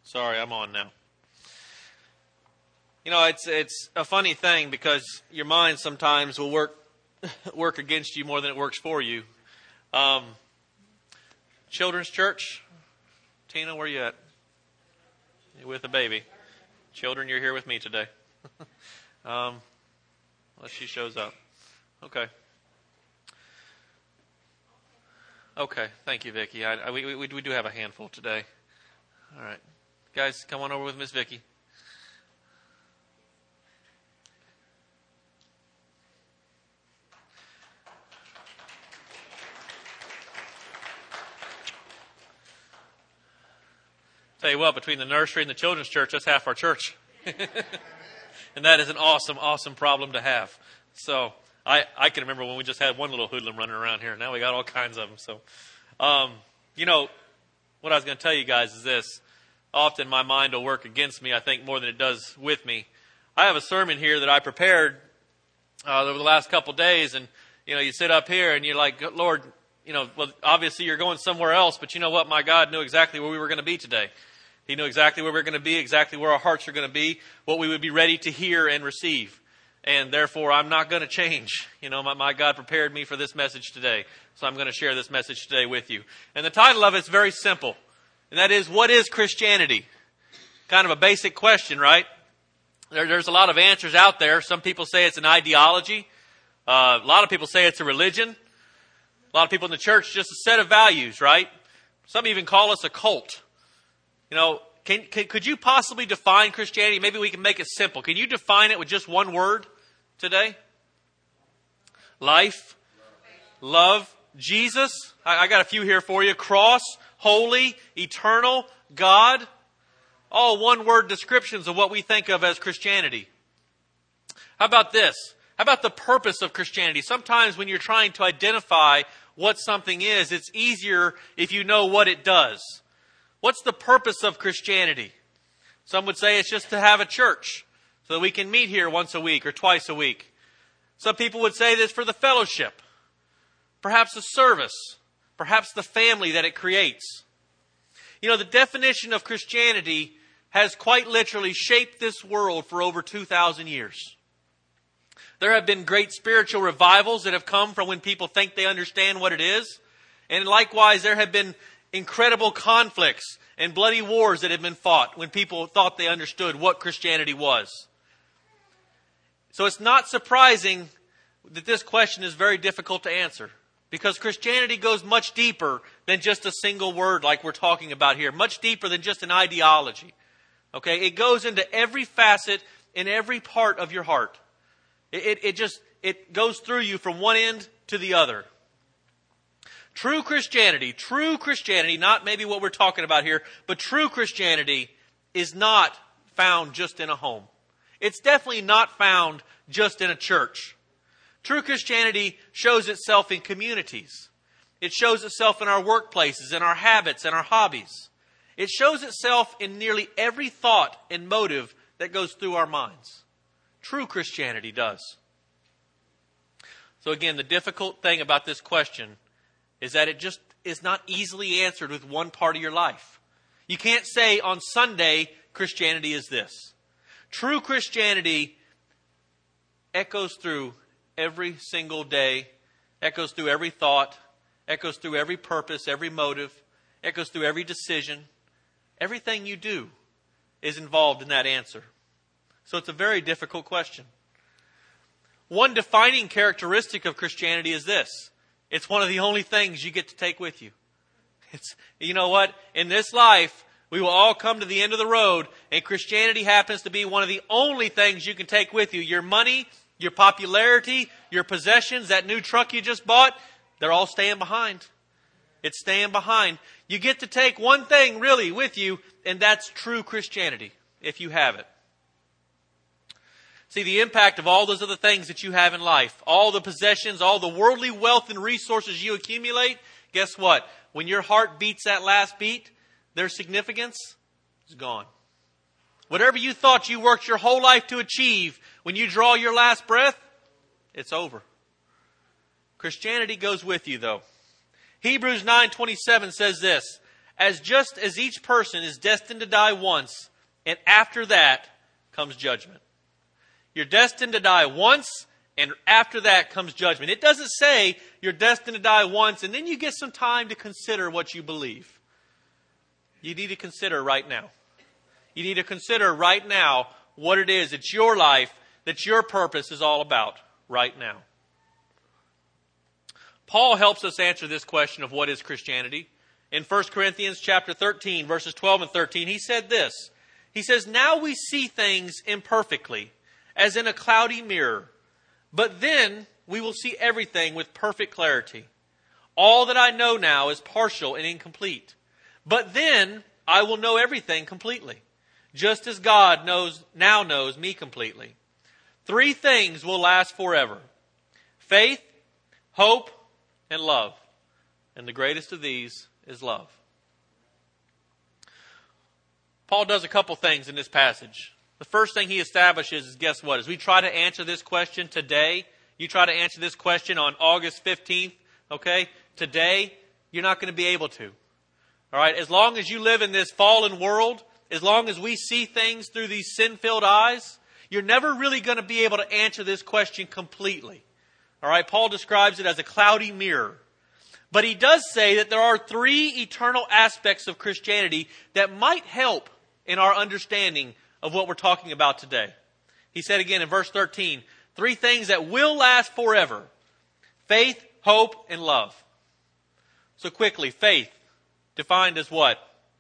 Sorry, I'm on now. You know, it's a funny thing because your mind sometimes will work against you more than it works for you. Children's church, Tina, where you at? You with a baby? Children, you're here with me today. Unless she shows up. Okay, thank you, Vicki. We do have a handful today. All right. Guys, come on over with Miss Vicki. Tell you what, between the nursery and the children's church, that's half our church. And that is an awesome, awesome problem to have. So I can remember when we just had one little hoodlum running around here. Now we got all kinds of them. So, what I was going to tell you guys is this. Often my mind will work against me, I think, more than it does with me. I have a sermon here that I prepared over the last couple of days. And, you sit up here and you're like, Lord, well, obviously you're going somewhere else. But you know what? My God knew exactly where we were going to be today. He knew exactly where we were going to be, exactly where our hearts are going to be, what we would be ready to hear and receive. And therefore, I'm not going to change. My God prepared me for this message today. So I'm going to share this message today with you. And the title of it is very simple. And that is, what is Christianity? Kind of a basic question, right? There's a lot of answers out there. Some people say it's an ideology. A lot of people say it's a religion. A lot of people in the church, just a set of values, right? Some even call us a cult. Could you possibly define Christianity? Maybe we can make it simple. Can you define it with just one word today? Life, love, Jesus. I got a few here for you. Cross, holy, eternal, God. All one-word descriptions of what we think of as Christianity. How about this? How about the purpose of Christianity? Sometimes when you're trying to identify what something is, it's easier if you know what it does. What's the purpose of Christianity? Some would say it's just to have a church so that we can meet here once a week or twice a week. Some people would say this for the fellowship, perhaps a service, perhaps the family that it creates. The definition of Christianity has quite literally shaped this world for over 2,000 years. There have been great spiritual revivals that have come from when people think they understand what it is. And likewise, there have been incredible conflicts and bloody wars that have been fought when people thought they understood what Christianity was. So it's not surprising that this question is very difficult to answer, because Christianity goes much deeper than just a single word like we're talking about here, much deeper than just an ideology. Okay, it goes into every facet in every part of your heart. It goes through you from one end to the other. True Christianity, not maybe what we're talking about here, but true Christianity is not found just in a home. It's definitely not found just in a church. True Christianity shows itself in communities. It shows itself in our workplaces, in our habits, and our hobbies. It shows itself in nearly every thought and motive that goes through our minds. True Christianity does. So again, the difficult thing about this question is that it just is not easily answered with one part of your life. You can't say on Sunday, Christianity is this. True Christianity echoes through every single day, echoes through every thought, echoes through every purpose, every motive, echoes through every decision. Everything you do is involved in that answer. So it's a very difficult question. One defining characteristic of Christianity is this. It's one of the only things you get to take with you. You know what? In this life, we will all come to the end of the road, and Christianity happens to be one of the only things you can take with you. Your money, your popularity, your possessions, that new truck you just bought, they're all staying behind. It's staying behind. You get to take one thing really with you, and that's true Christianity, if you have it. See, the impact of all those other things that you have in life, all the possessions, all the worldly wealth and resources you accumulate, guess what? When your heart beats that last beat, their significance is gone. Whatever you thought you worked your whole life to achieve, when you draw your last breath, it's over. Christianity goes with you, though. Hebrews 9:27 says this, as just as each person is destined to die once, and after that comes judgment. You're destined to die once, and after that comes judgment. It doesn't say you're destined to die once, and then you get some time to consider what you believe. You need to consider right now. You need to consider right now what it is that your life, that your purpose is all about right now. Paul helps us answer this question of what is Christianity. In 1 Corinthians chapter 13, verses 12 and 13, he said this. He says, "Now we see things imperfectly, as in a cloudy mirror. But then we will see everything with perfect clarity. All that I know now is partial and incomplete. But then I will know everything completely, just as God now knows me completely. 3 things will last forever: faith, hope, and love. And the greatest of these is love." Paul does a couple things in this passage. The first thing he establishes is, guess what? As we try to answer this question today, you try to answer this question on August 15th, okay? Today, you're not going to be able to. All right? As long as you live in this fallen world, as long as we see things through these sin-filled eyes, you're never really going to be able to answer this question completely. All right? Paul describes it as a cloudy mirror. But he does say that there are 3 eternal aspects of Christianity that might help in our understanding of what we're talking about today. He said again in verse 13, 3 things that will last forever: faith, hope, and love. So quickly, faith, defined as what?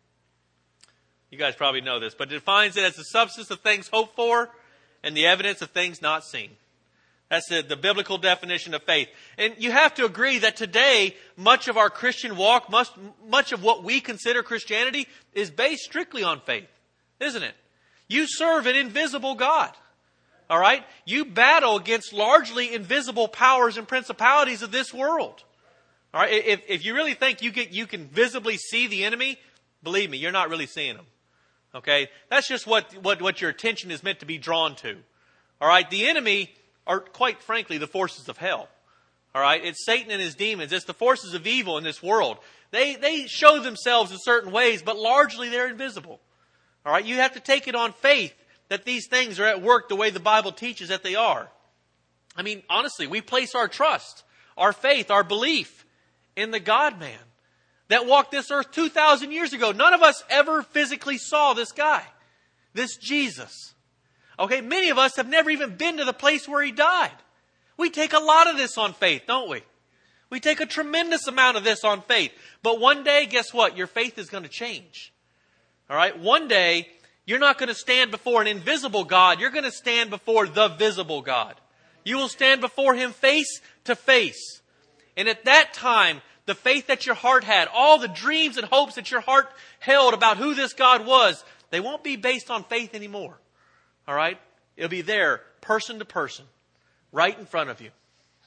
You guys probably know this, but it defines it as the substance of things hoped for and the evidence of things not seen. That's the biblical definition of faith. And you have to agree that today, much of our Christian walk, much of what we consider Christianity is based strictly on faith, isn't it? You serve an invisible God. All right? You battle against largely invisible powers and principalities of this world. All right? If you really think you can visibly see the enemy, believe me, you're not really seeing him. Okay? That's just what your attention is meant to be drawn to. All right? The enemy are, quite frankly, the forces of hell. All right? It's Satan and his demons. It's the forces of evil in this world. They show themselves in certain ways, but largely they're invisible. All right? You have to take it on faith that these things are at work the way the Bible teaches that they are. I mean, honestly, we place our trust, our faith, our belief in the God-man that walked this earth 2,000 years ago. None of us ever physically saw this guy, this Jesus. Okay, many of us have never even been to the place where he died. We take a lot of this on faith, don't we? We take a tremendous amount of this on faith. But one day, guess what? Your faith is going to change. All right? One day, you're not going to stand before an invisible God. You're going to stand before the visible God. You will stand before him face to face. And at that time, the faith that your heart had, all the dreams and hopes that your heart held about who this God was, they won't be based on faith anymore. All right? It'll be there, person to person, right in front of you.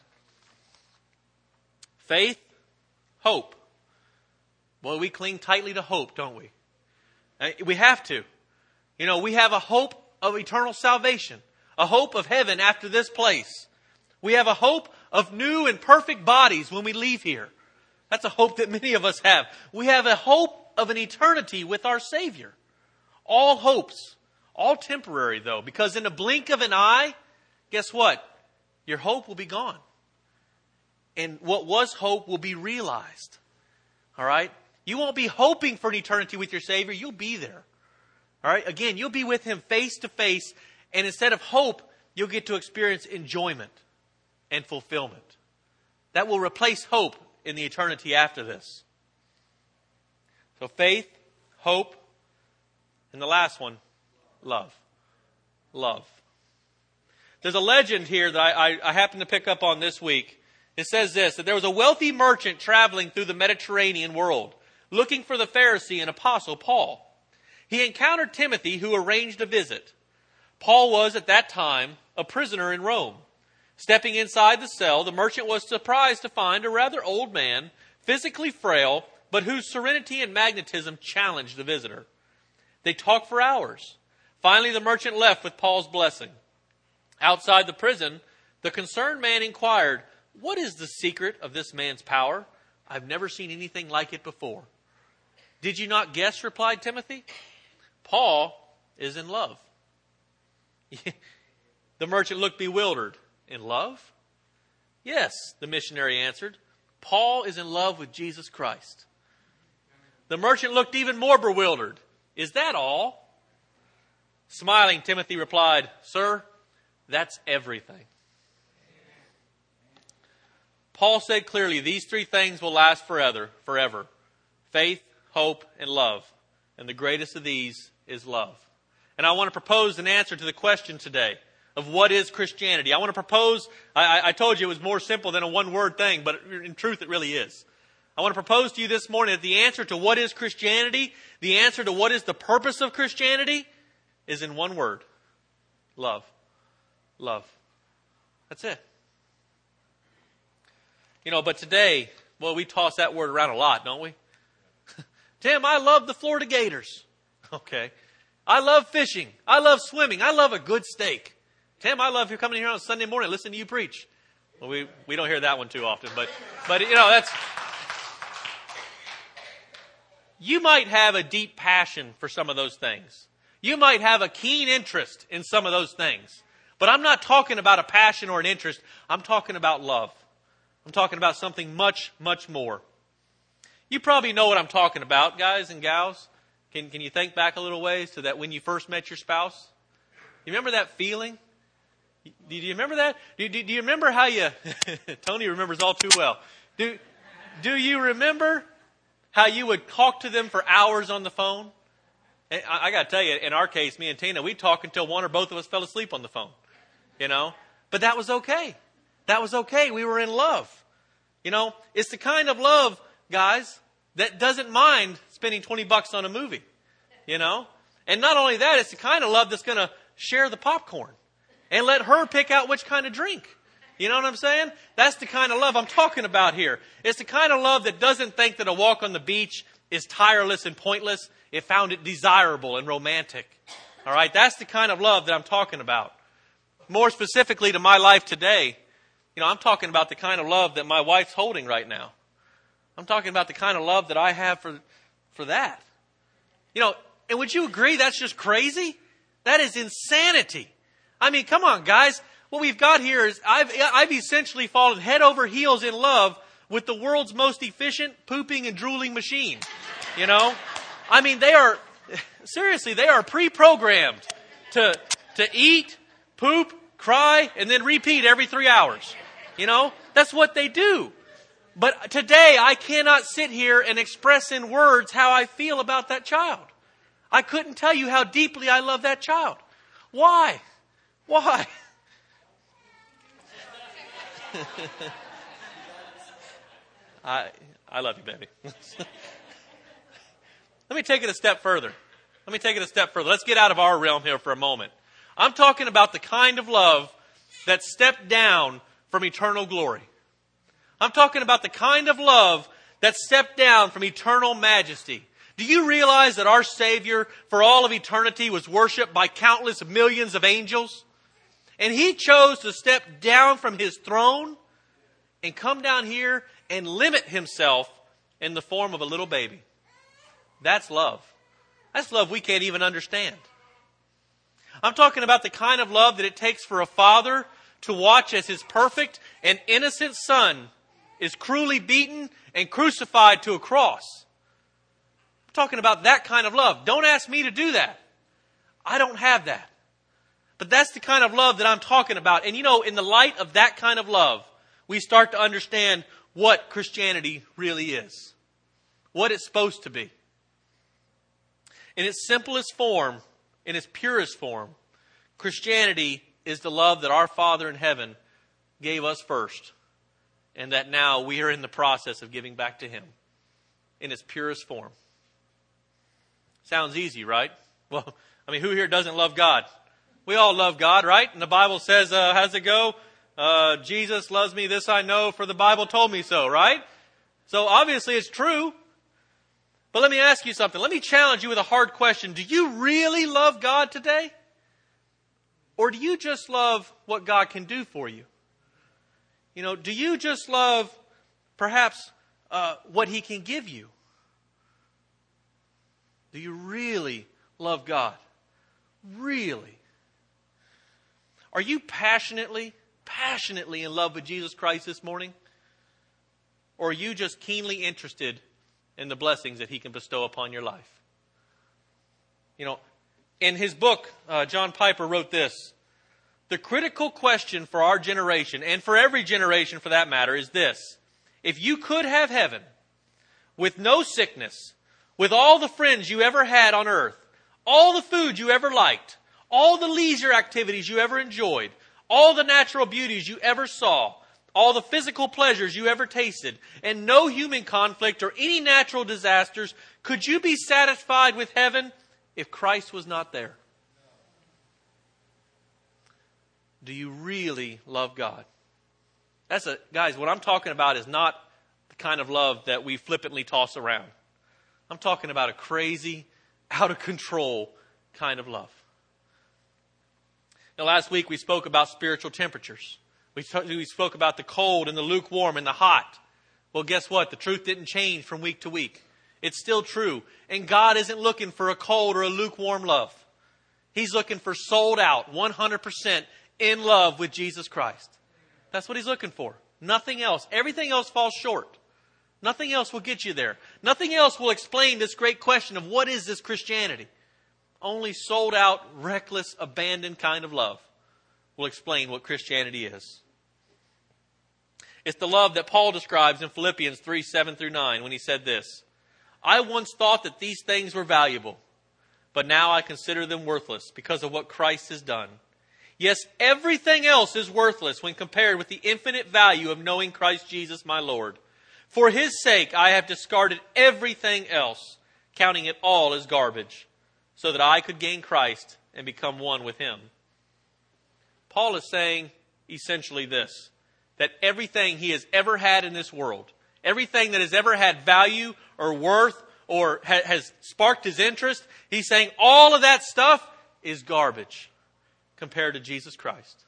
Faith, hope. Well, we cling tightly to hope, don't we? We have to. You know, we have a hope of eternal salvation, a hope of heaven after this place. We have a hope of new and perfect bodies when we leave here. That's a hope that many of us have. We have a hope of an eternity with our Savior. All hopes. All temporary, though, because in a blink of an eye, guess what? Your hope will be gone. And what was hope will be realized. All right? You won't be hoping for an eternity with your Savior. You'll be there. All right? Again, you'll be with him face to face. And instead of hope, you'll get to experience enjoyment and fulfillment. That will replace hope in the eternity after this. So faith, hope, and the last one, love. Love. There's a legend here that I happened to pick up on this week. It says this, that there was a wealthy merchant traveling through the Mediterranean world, looking for the Pharisee and apostle Paul. He encountered Timothy, who arranged a visit. Paul was, at that time, a prisoner in Rome. Stepping inside the cell, the merchant was surprised to find a rather old man, physically frail, but whose serenity and magnetism challenged the visitor. They talked for hours. Finally, the merchant left with Paul's blessing. Outside the prison, the concerned man inquired, "What is the secret of this man's power? I've never seen anything like it before." Did you not guess, replied Timothy. Paul is in love. The merchant looked bewildered. In love? Yes, the missionary answered. Paul is in love with Jesus Christ. The merchant looked even more bewildered. Is that all? Smiling, Timothy replied, Sir, that's everything. Paul said clearly, these three things will last forever. Faith, hope, and love. And the greatest of these is love. And I want to propose an answer to the question today of what is Christianity. I want to propose, I told you it was more simple than a one-word thing, but in truth it really is. I want to propose to you this morning that the answer to what is Christianity, the answer to what is the purpose of Christianity, is in one word. Love. Love. That's it. But today, we toss that word around a lot, don't we? Tim, I love the Florida Gators. Okay. I love fishing. I love swimming. I love a good steak. Tim, I love you coming here on Sunday morning listening to you preach. Well, we don't hear that one too often, but that's... You might have a deep passion for some of those things. You might have a keen interest in some of those things. But I'm not talking about a passion or an interest. I'm talking about love. I'm talking about something much, much more. You probably know what I'm talking about, guys and gals. Can you think back a little ways to that when you first met your spouse? You remember that feeling? Do you remember that? Do you remember how you... Tony remembers all too well. Do you remember how you would talk to them for hours on the phone? And I got to tell you, in our case, me and Tina, we'd talk until one or both of us fell asleep on the phone. But that was okay. That was okay. We were in love. It's the kind of love, guys, that doesn't mind spending $20 on a movie. And not only that, it's the kind of love that's going to share the popcorn and let her pick out which kind of drink. You know what I'm saying? That's the kind of love I'm talking about here. It's the kind of love that doesn't think that a walk on the beach is tireless and pointless. It found it desirable and romantic. All right? That's the kind of love that I'm talking about. More specifically to my life today, I'm talking about the kind of love that my wife's holding right now. I'm talking about the kind of love that I have for that. And would you agree that's just crazy? That is insanity. I mean, come on, guys. What we've got here is I've essentially fallen head over heels in love with the world's most efficient pooping and drooling machine. I mean, they are pre-programmed to eat, poop, cry, and then repeat every 3 hours. That's what they do. But today I cannot sit here and express in words how I feel about that child. I couldn't tell you how deeply I love that child. Why? Why? I love you, baby. Let me take it a step further. Let's get out of our realm here for a moment. I'm talking about the kind of love that stepped down from eternal glory. I'm talking about the kind of love that stepped down from eternal majesty. Do you realize that our Savior for all of eternity was worshipped by countless millions of angels? And He chose to step down from His throne and come down here and limit Himself in the form of a little baby. That's love. That's love we can't even understand. I'm talking about the kind of love that it takes for a father to watch as his perfect and innocent son is cruelly beaten and crucified to a cross. I'm talking about that kind of love. Don't ask me to do that. I don't have that. But that's the kind of love that I'm talking about. And in the light of that kind of love, we start to understand what Christianity really is. What it's supposed to be. In its simplest form, in its purest form, Christianity is the love that our Father in heaven gave us first, and that now we are in the process of giving back to Him in its purest form. Sounds easy, right? Well, who here doesn't love God? We all love God, right? And the Bible says, how does it go? Jesus loves me, this I know, for the Bible told me so, right? So obviously it's true. But let me ask you something. Let me challenge you with a hard question. Do you really love God today? Or do you just love what God can do for you? Do you just love perhaps what He can give you? Do you really love God? Really? Are you passionately in love with Jesus Christ this morning? Or are you just keenly interested in the blessings that He can bestow upon your life? You know, in his book, John Piper wrote this: the critical question for our generation, and for every generation for that matter, is this: if you could have heaven with no sickness, with all the friends you ever had on earth, all the food you ever liked, all the leisure activities you ever enjoyed, all the natural beauties you ever saw, all the physical pleasures you ever tasted, and no human conflict or any natural disasters, could you be satisfied with heaven if Christ was not there? Do you really love God? Guys, what I'm talking about is not the kind of love that we flippantly toss around. I'm talking about a crazy, out of control kind of love. Now, last week we spoke about spiritual temperatures. We spoke about the cold and the lukewarm and the hot. Well, guess what? The truth didn't change from week to week. It's still true. And God isn't looking for a cold or a lukewarm love. He's looking for sold out, 100% in love with Jesus Christ. That's what He's looking for. Nothing else. Everything else falls short. Nothing else will get you there. Nothing else will explain this great question of what is this Christianity. Only sold out, reckless, abandoned kind of love will explain what Christianity is. It's the love that Paul describes in Philippians 3:7-9 when he said this: I once thought that these things were valuable, but now I consider them worthless because of what Christ has done. Yes, everything else is worthless when compared with the infinite value of knowing Christ Jesus my Lord. For His sake I have discarded everything else, counting it all as garbage, so that I could gain Christ and become one with Him. Paul is saying essentially this: that everything he has ever had in this world, everything that has ever had value or worth or has sparked his interest, he's saying all of that stuff is garbage compared to Jesus Christ.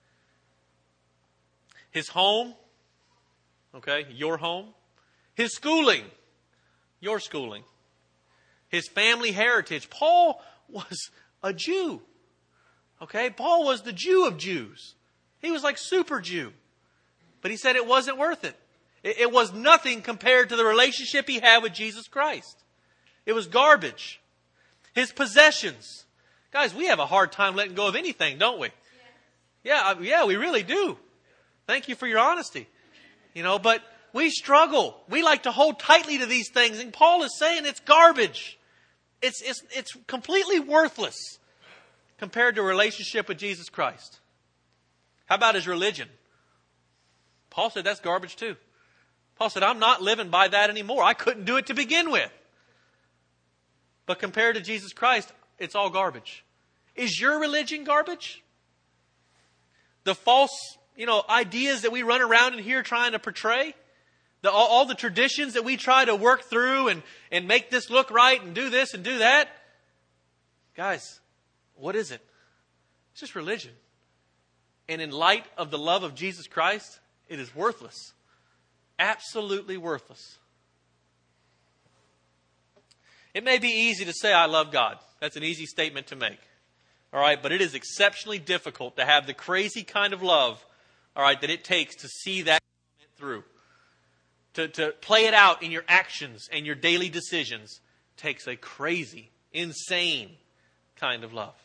His home, okay, your home. His schooling, your schooling. His family heritage. Paul was a Jew. Okay, Paul was the Jew of Jews. He was like super Jew. But he said it wasn't worth it. It was nothing compared to the relationship he had with Jesus Christ. It was garbage. His possessions. Guys, we have a hard time letting go of anything, don't we? Yeah, we really do. Thank you for your honesty. But we struggle. We like to hold tightly to these things. And Paul is saying it's garbage. It's completely worthless compared to a relationship with Jesus Christ. How about his religion? Paul said that's garbage too. Paul said, I'm not living by that anymore. I couldn't do it to begin with. But compared to Jesus Christ, it's all garbage. Is your religion garbage? The false, ideas that we run around in here trying to portray, all the traditions that we try to work through and make this look right and do this and do that. Guys, what is it? It's just religion. And in light of the love of Jesus Christ, it is worthless. Absolutely worthless. It may be easy to say, I love God. That's an easy statement to make. All right, but it is exceptionally difficult to have the crazy kind of love, all right, that it takes to see that through. To play it out in your actions and your daily decisions takes a crazy, insane kind of love.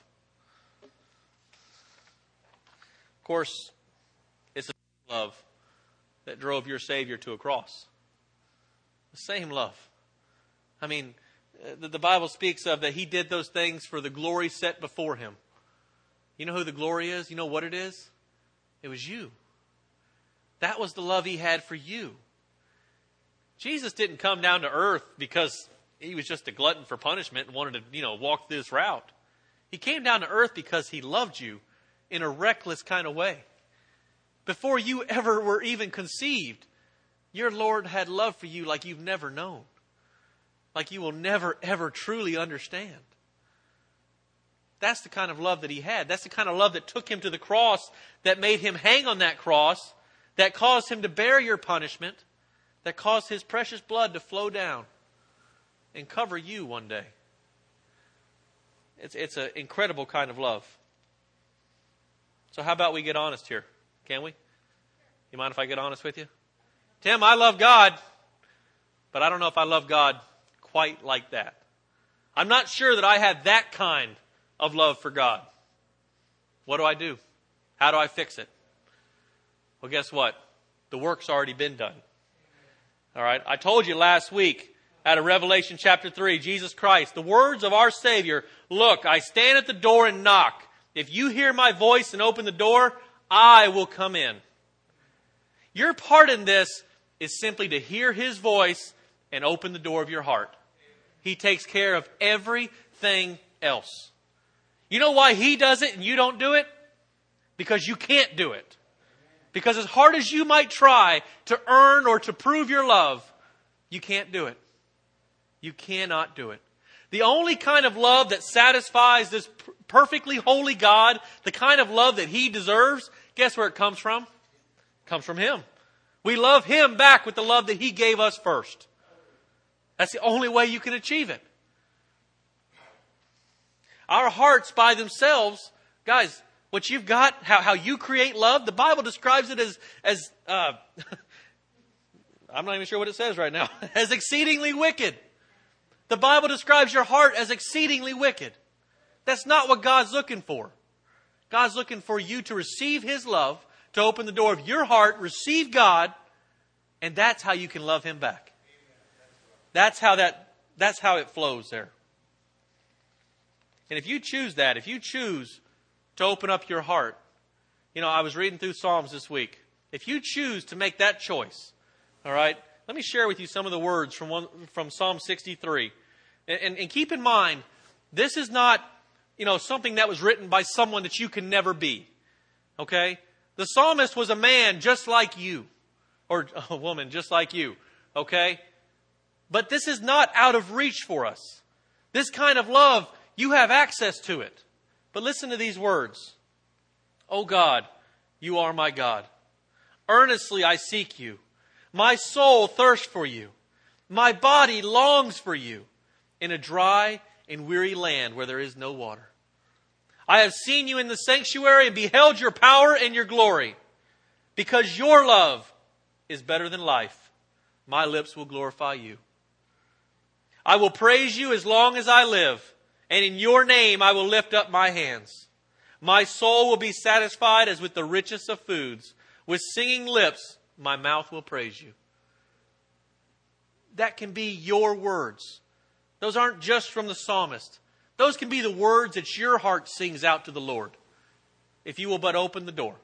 Of course, it's the love that drove your Savior to a cross. The same love. I mean, the Bible speaks of that He did those things for the glory set before Him. You know who the glory is? You know what it is? It was you. That was the love He had for you. Jesus didn't come down to earth because He was just a glutton for punishment and wanted to, walk this route. He came down to earth because He loved you in a reckless kind of way. Before you ever were even conceived, your Lord had love for you like you've never known. Like you will never, ever truly understand. That's the kind of love that He had. That's the kind of love that took Him to the cross, that made Him hang on that cross, that caused Him to bear your punishment, that caused His precious blood to flow down and cover you one day It's an incredible kind of love. So how about we get honest here? Can we? You mind if I get honest with you? Tim, I love God, but I don't know if I love God quite like that. I'm not sure that I have that kind of love for God. What do I do? How do I fix it? Well, guess what? The work's already been done. All right. I told you last week out of Revelation chapter 3, Jesus Christ, the words of our Savior, look, I stand at the door and knock. If you hear my voice and open the door, I will come in. Your part in this is simply to hear His voice and open the door of your heart. He takes care of everything else. You know why He does it and you don't do it? Because you can't do it. Because as hard as you might try to earn or to prove your love, you can't do it. You cannot do it. The only kind of love that satisfies this perfectly holy God, the kind of love that He deserves, guess where it comes from? It comes from Him. We love Him back with the love that He gave us first. That's the only way you can achieve it. Our hearts by themselves, guys, what you've got, how you create love, the Bible describes it as I'm not even sure what it says right now, as exceedingly wicked. The Bible describes your heart as exceedingly wicked. That's not what God's looking for. God's looking for you to receive His love, to open the door of your heart, receive God, and that's how you can love Him back. That's how it flows there. And if you choose that, if you choose to open up your heart, I was reading through Psalms this week. If you choose to make that choice, all right, let me share with you some of the words from Psalm 63. And keep in mind, this is not, something that was written by someone that you can never be. Okay? The psalmist was a man just like you. Or a woman just like you. Okay? But this is not out of reach for us. This kind of love, you have access to it. But listen to these words. O God, you are my God. Earnestly I seek you. My soul thirsts for you. My body longs for you in a dry and weary land where there is no water. I have seen you in the sanctuary and beheld your power and your glory. Because your love is better than life, my lips will glorify you. I will praise you as long as I live, and in your name I will lift up my hands. My soul will be satisfied as with the richest of foods. With singing lips, my mouth will praise you. That can be your words. Those aren't just from the psalmist. Those can be the words that your heart sings out to the Lord, if you will but open the door.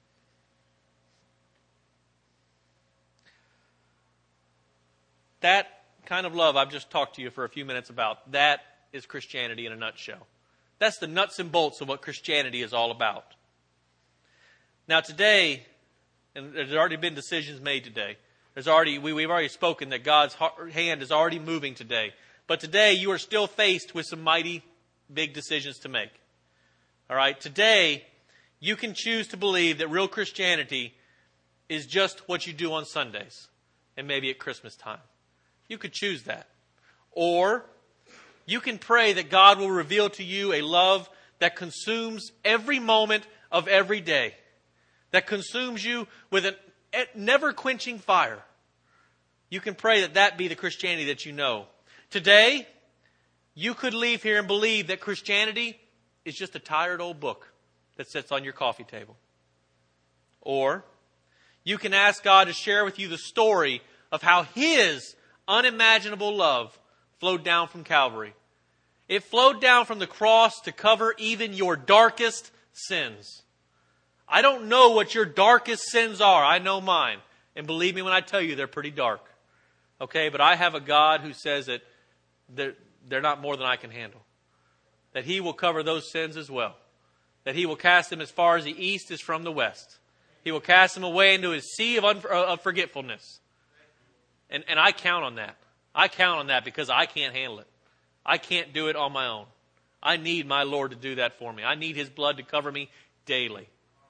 That kind of love I've just talked to you for a few minutes about, that is Christianity in a nutshell. That's the nuts and bolts of what Christianity is all about. Now today, and there's already been decisions made today. We've already spoken that God's hand is already moving today. But today you are still faced with some mighty big decisions to make. All right? Today, you can choose to believe that real Christianity is just what you do on Sundays and maybe at Christmas time. You could choose that. Or you can pray that God will reveal to you a love that consumes every moment of every day, that consumes you with a never-quenching fire. You can pray that that be the Christianity that you know. Today, you could leave here and believe that Christianity is just a tired old book that sits on your coffee table. Or you can ask God to share with you the story of how His unimaginable love flowed down from Calvary. It flowed down from the cross to cover even your darkest sins. I don't know what your darkest sins are. I know mine. And believe me when I tell you, they're pretty dark. Okay, but I have a God who says that they're not more than I can handle. That He will cover those sins as well. That He will cast them as far as the east is from the west. He will cast them away into His sea of forgetfulness. And I count on that. I count on that because I can't handle it. I can't do it on my own. I need my Lord to do that for me. I need His blood to cover me daily.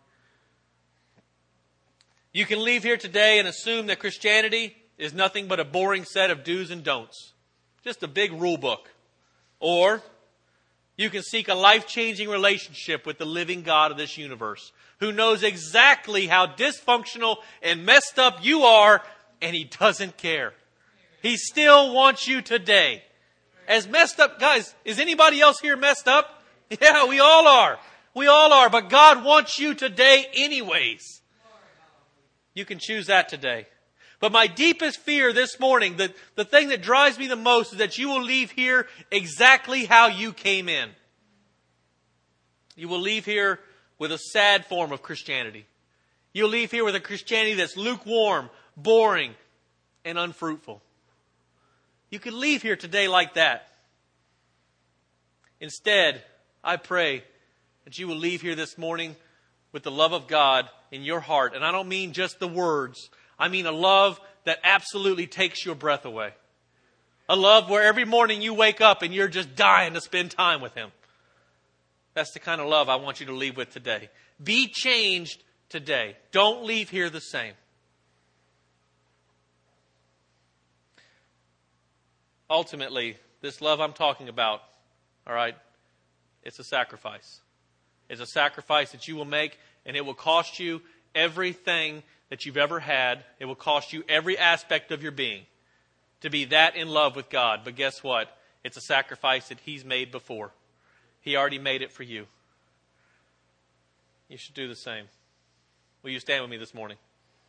You can leave here today and assume that Christianity is nothing but a boring set of do's and don'ts. Just a big rule book. Or You can seek a life-changing relationship with the living God of this universe, who knows exactly how dysfunctional and messed up you are, and He doesn't care. He still wants you today. As messed up, guys, is anybody else here messed up? Yeah, we all are. We all are, but God wants you today anyways. You can choose that today. But my deepest fear this morning, the thing that drives me the most, is that you will leave here exactly how you came in. You will leave here with a sad form of Christianity. You'll leave here with a Christianity that's lukewarm, boring, and unfruitful. You could leave here today like that. Instead, I pray that you will leave here this morning with the love of God in your heart. And I don't mean just the words. I mean a love that absolutely takes your breath away. A love where every morning you wake up and you're just dying to spend time with Him. That's the kind of love I want you to leave with today. Be changed today. Don't leave here the same. Ultimately, this love I'm talking about, all right, it's a sacrifice. It's a sacrifice that you will make, and it will cost you everything that you've ever had. It will cost you every aspect of your being to be that in love with God. But guess what? It's a sacrifice that He's made before. He already made it for you. You should do the same. Will you stand with me this morning?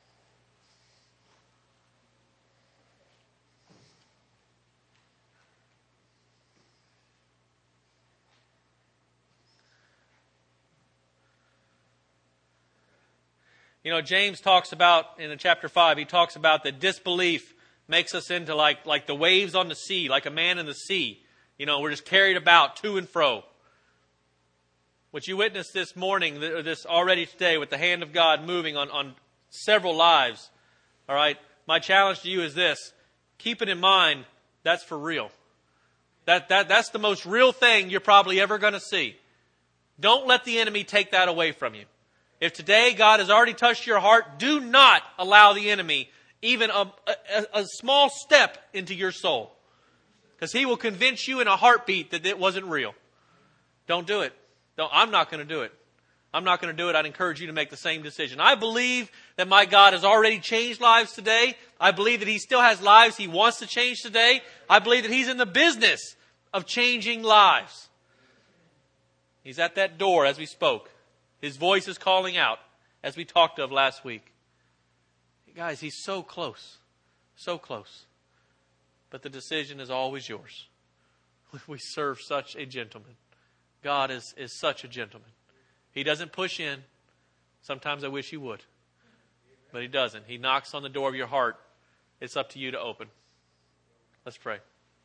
You know, James talks about, in chapter 5, he talks about that disbelief makes us into like the waves on the sea, like a man in the sea. You know, we're just carried about to and fro. What you witnessed this morning, this already today, with the hand of God moving on several lives, all right, my challenge to you is this. Keep it in mind, that's for real. That's the most real thing you're probably ever going to see. Don't let the enemy take that away from you. If today God has already touched your heart, do not allow the enemy even a small step into your soul. Because he will convince you in a heartbeat that it wasn't real. Don't do it. I'm not going to do it. I'm not going to do it. I'd encourage you to make the same decision. I believe that my God has already changed lives today. I believe that He still has lives He wants to change today. I believe that He's in the business of changing lives. He's at that door as we spoke. His voice is calling out, as we talked of last week. Guys, He's so close. So close. But the decision is always yours. We serve such a gentleman. God is such a gentleman. He doesn't push in. Sometimes I wish He would. But He doesn't. He knocks on the door of your heart. It's up to you to open. Let's pray.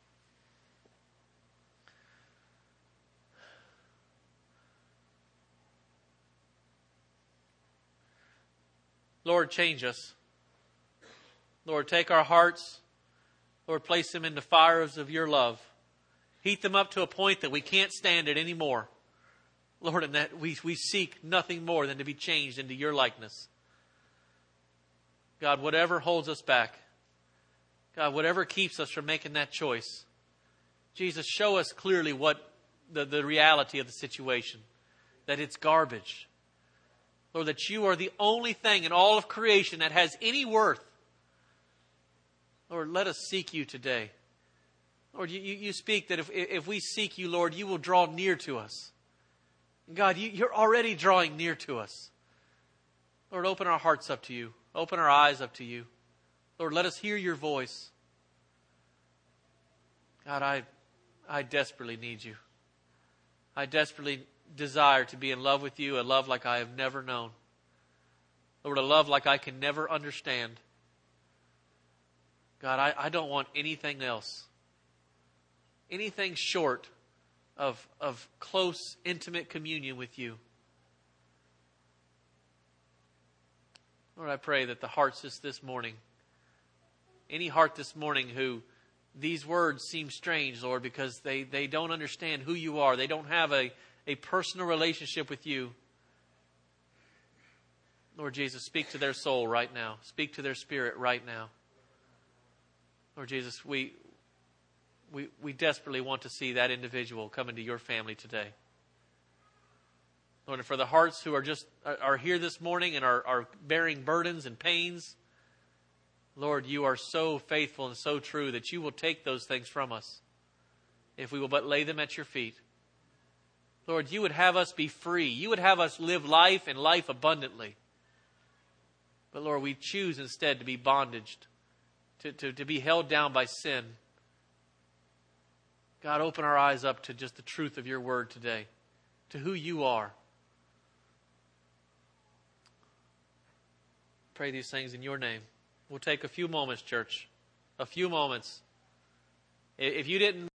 Lord, change us. Lord, take our hearts. Lord, place them in the fires of your love. Heat them up to a point that we can't stand it anymore. Lord, and that we seek nothing more than to be changed into your likeness. God, whatever holds us back, God, whatever keeps us from making that choice, Jesus, show us clearly what the reality of the situation, that it's garbage. Lord, that you are the only thing in all of creation that has any worth. Lord, let us seek you today. Lord, you speak that if we seek you, Lord, you will draw near to us. God, you're already drawing near to us. Lord, open our hearts up to you. Open our eyes up to you. Lord, let us hear your voice. God, I desperately need you. I desperately desire to be in love with you, a love like I have never known. Lord, a love like I can never understand. God, I don't want anything else. Anything short of close, intimate communion with you. Lord, I pray that the hearts this morning, any heart this morning who these words seem strange, Lord, because they don't understand who you are. They don't have a personal relationship with you. Lord Jesus, speak to their soul right now. Speak to their spirit right now. Lord Jesus, we we desperately want to see that individual come into your family today. Lord, and for the hearts who are here this morning and are bearing burdens and pains, Lord, you are so faithful and so true that you will take those things from us if we will but lay them at your feet. Lord, you would have us be free. You would have us live life and life abundantly. But Lord, we choose instead to be bondaged, to be held down by sin. God, open our eyes up to just the truth of your word today, to who you are. Pray these things in your name. We'll take a few moments, church. A few moments. If you didn't